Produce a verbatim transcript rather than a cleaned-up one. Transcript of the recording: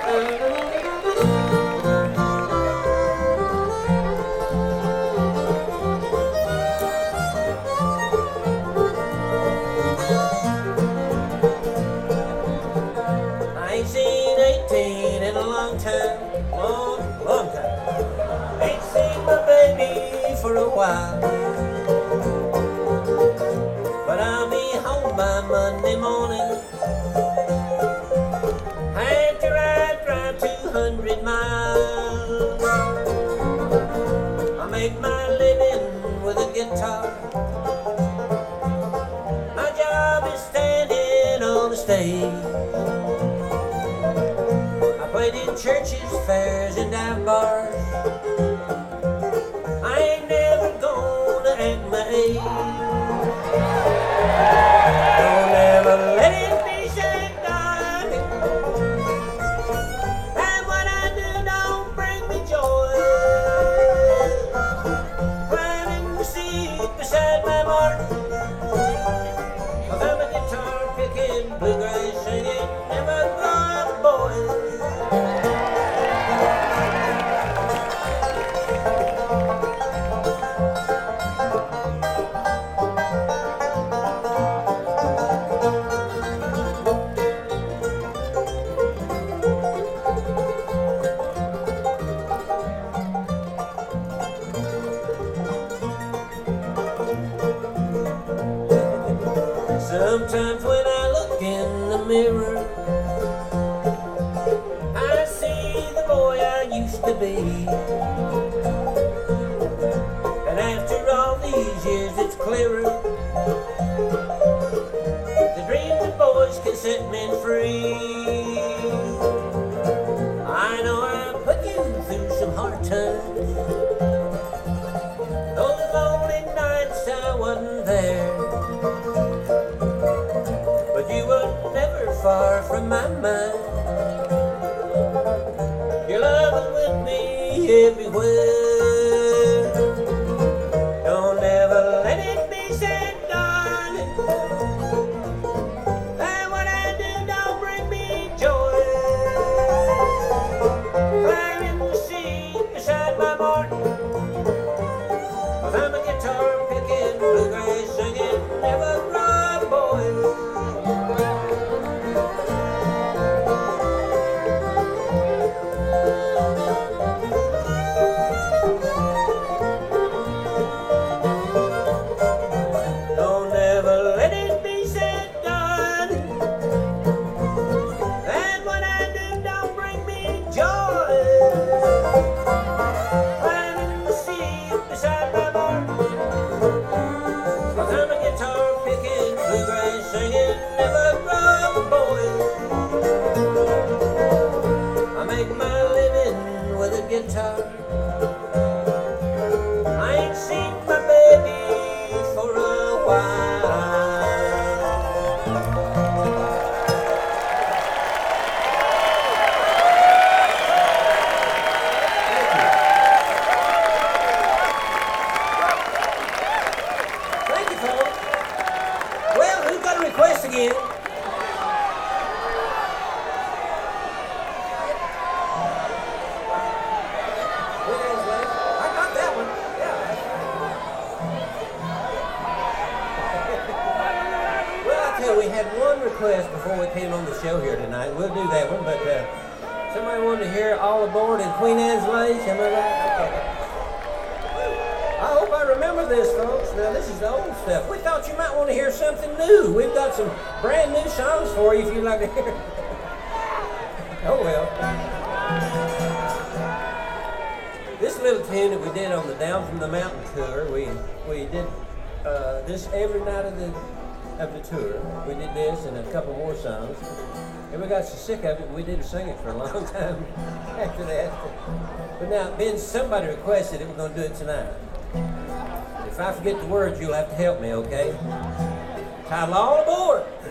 I ain't seen eighteen in a long time, long, long time. Ain't seen my baby for a while, but I'll be home by Monday morning. I had to ride, drive two hundred miles. I make my living with a guitar. My job is standing on the stage. Played in churches, fairs, and dive bars. I ain't never gonna act my age. Don't ever let it be said, darling, and what I do don't bring me joy. Climbing the seat beside my Martin, I'm a guitar picking, bluegrass singing, never grow up boy. Sometimes when I look in the mirror, I see the boy I used to be. And after all these years it's clearer, the dreams of boys can set men free. I know I put you through some hard times, those lonely nights I wasn't there. You were never far from my mind. Your love was with me everywhere. Don't ever let it be said, darling, that what I do don't bring me joy. Fire in the seat beside my Martin, 'cause I'm a guitar picking, bluegrass singing, never grow up boy. Guitar. I ain't seen my baby for a while. Thank you, folks. Well, who's got a request again? We had one request before we came on the show here tonight. We'll do that one, but uh, somebody wanted to hear All Aboard in Queen Anne's Lace. Am I right? Okay. I hope I remember this, folks. Now, this is the old stuff. We thought you might want to hear something new. We've got some brand new songs for you if you'd like to hear. Oh, well. This little tune that we did on the Down from the Mountain tour, we we did uh, this every night of the of the tour. We did this and a couple more songs, and we got so sick of it we didn't sing it for a long time after that. But now, Ben, somebody requested it. We're going to do it tonight. If I forget the words, you'll have to help me, okay? Title, All Aboard.